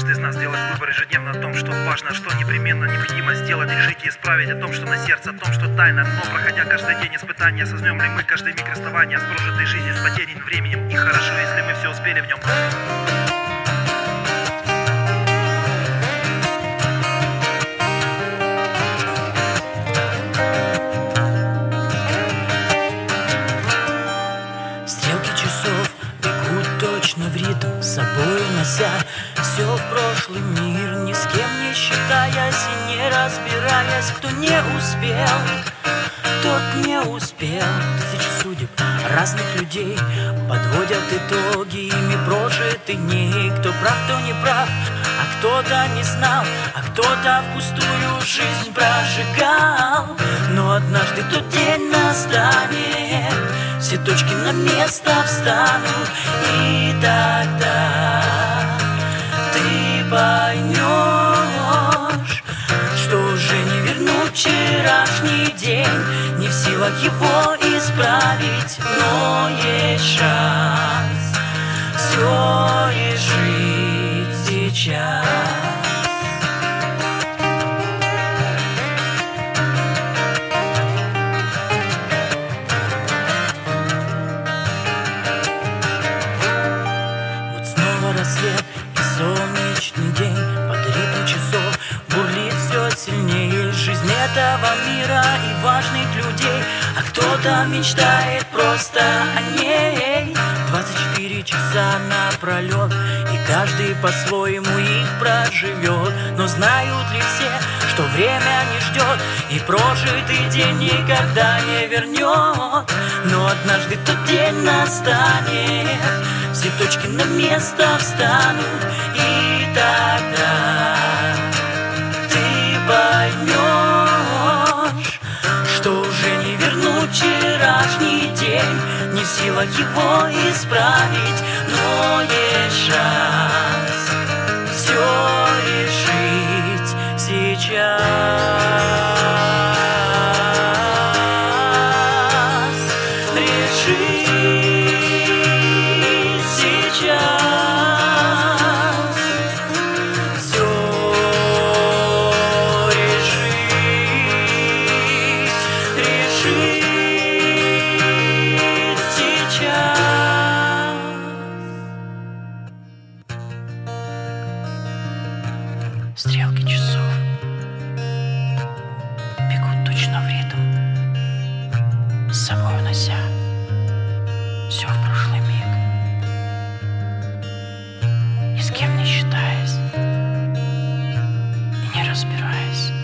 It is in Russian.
каждый из нас делает выбор ежедневно о том, что важно, что непременно необходимо сделать, решить и исправить, о том, что на сердце, о том, что тайна. Но проходя каждый день испытания, осознаем ли мы каждый миг расставания с прожитой жизнью, с потерянным временем. И хорошо, если мы все успели в нем. В ритм с собой нося все в прошлый мир, ни с кем не считаясь и не разбираясь. Кто не успел, тот не успел. Тысячи судеб разных людей подводят итоги ими прожитых дней. Кто прав, кто не прав, а кто-то не знал, а кто-то впустую жизнь прожигал. Но однажды тот день настанет, все точки на место встанут, и тогда ты поймешь, что уже не вернуть вчерашний день, не в силах его исправить, но есть шанс все решить сейчас. Рассвет и солнечный день под ритм часов бурлит все сильнее. Жизнь этого мира и важных людей, а кто-то мечтает просто о ней. 24 часа напролет, и каждый по-своему их проживет. Но знают ли все, что время не ждет, и прожитый день никогда не вернет? Но однажды тот день настанет, все точки на место встанут, и тогда ты поймешь, что уже не вернуть вчерашний день, не в силах его исправить, но есть шанс все решить сейчас. Стрелки часов бегут точно в ритм, с собой унося все в прошлый миг, ни с кем не считаясь и не разбираясь.